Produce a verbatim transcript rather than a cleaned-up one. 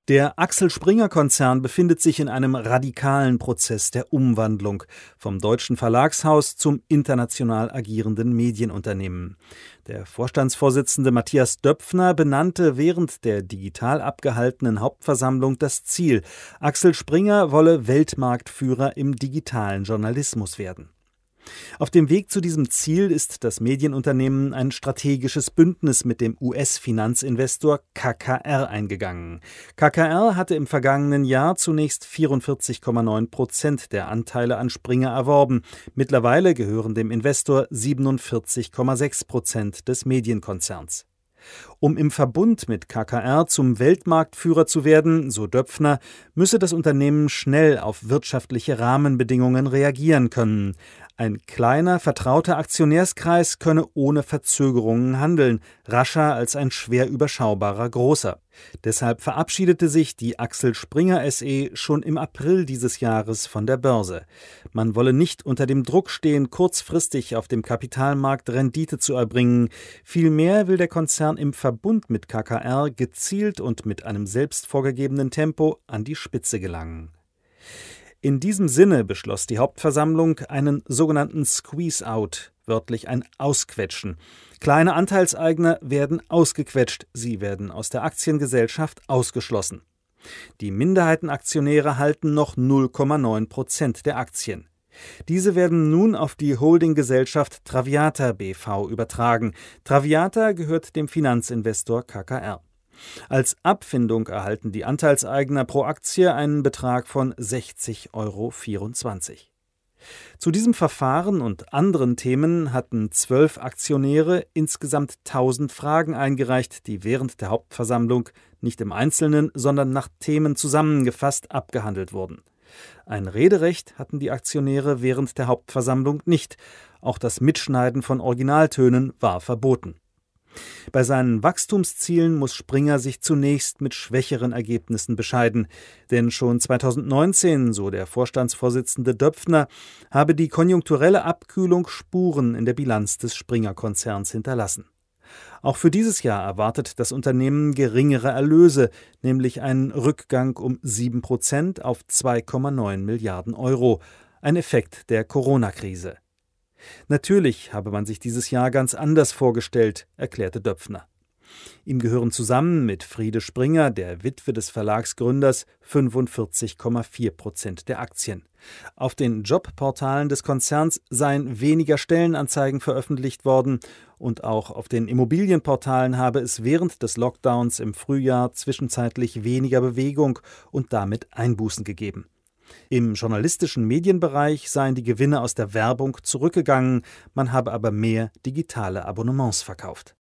Der Axel-Springer-Konzern befindet sich in einem radikalen Prozess der Umwandlung vom deutschen Verlagshaus zum international agierenden Medienunternehmen. Der Vorstandsvorsitzende Matthias Döpfner benannte während der digital abgehaltenen Hauptversammlung das Ziel: Axel Springer wolle Weltmarktführer im digitalen Journalismus werden. Auf dem Weg zu diesem Ziel ist das Medienunternehmen ein strategisches Bündnis mit dem U S-Finanzinvestor K K R eingegangen. K K R hatte im vergangenen Jahr zunächst vierundvierzig Komma neun Prozent der Anteile an Springer erworben. Mittlerweile gehören dem Investor siebenundvierzig Komma sechs Prozent des Medienkonzerns. Um im Verbund mit K K R zum Weltmarktführer zu werden, so Döpfner, müsse das Unternehmen schnell auf wirtschaftliche Rahmenbedingungen reagieren können. Ein kleiner, vertrauter Aktionärskreis könne ohne Verzögerungen handeln, rascher als ein schwer überschaubarer Großer. Deshalb verabschiedete sich die Axel Springer S E schon im April dieses Jahres von der Börse. Man wolle nicht unter dem Druck stehen, kurzfristig auf dem Kapitalmarkt Rendite zu erbringen. Vielmehr will der Konzern im Verbund mit K K R gezielt und mit einem selbst vorgegebenen Tempo an die Spitze gelangen. In diesem Sinne beschloss die Hauptversammlung einen sogenannten Squeeze-out, wörtlich ein Ausquetschen. Kleine Anteilseigner werden ausgequetscht, sie werden aus der Aktiengesellschaft ausgeschlossen. Die Minderheitenaktionäre halten noch null Komma neun Prozent der Aktien. Diese werden nun auf die Holdinggesellschaft Traviata B V übertragen. Traviata gehört dem Finanzinvestor K K R. Als Abfindung erhalten die Anteilseigner pro Aktie einen Betrag von sechzig Euro vierundzwanzig. Zu diesem Verfahren und anderen Themen hatten zwölf Aktionäre insgesamt tausend Fragen eingereicht, die während der Hauptversammlung nicht im Einzelnen, sondern nach Themen zusammengefasst abgehandelt wurden. Ein Rederecht hatten die Aktionäre während der Hauptversammlung nicht. Auch das Mitschneiden von Originaltönen war verboten. Bei seinen Wachstumszielen muss Springer sich zunächst mit schwächeren Ergebnissen bescheiden. Denn schon zweitausendneunzehn, so der Vorstandsvorsitzende Döpfner, habe die konjunkturelle Abkühlung Spuren in der Bilanz des Springer-Konzerns hinterlassen. Auch für dieses Jahr erwartet das Unternehmen geringere Erlöse, nämlich einen Rückgang um sieben Prozent auf zwei Komma neun Milliarden Euro, ein Effekt der Corona-Krise. Natürlich habe man sich dieses Jahr ganz anders vorgestellt, erklärte Döpfner. Ihm gehören zusammen mit Friede Springer, der Witwe des Verlagsgründers, fünfundvierzig Komma vier Prozent der Aktien. Auf den Jobportalen des Konzerns seien weniger Stellenanzeigen veröffentlicht worden und auch auf den Immobilienportalen habe es während des Lockdowns im Frühjahr zwischenzeitlich weniger Bewegung und damit Einbußen gegeben. Im journalistischen Medienbereich seien die Gewinne aus der Werbung zurückgegangen, man habe aber mehr digitale Abonnements verkauft.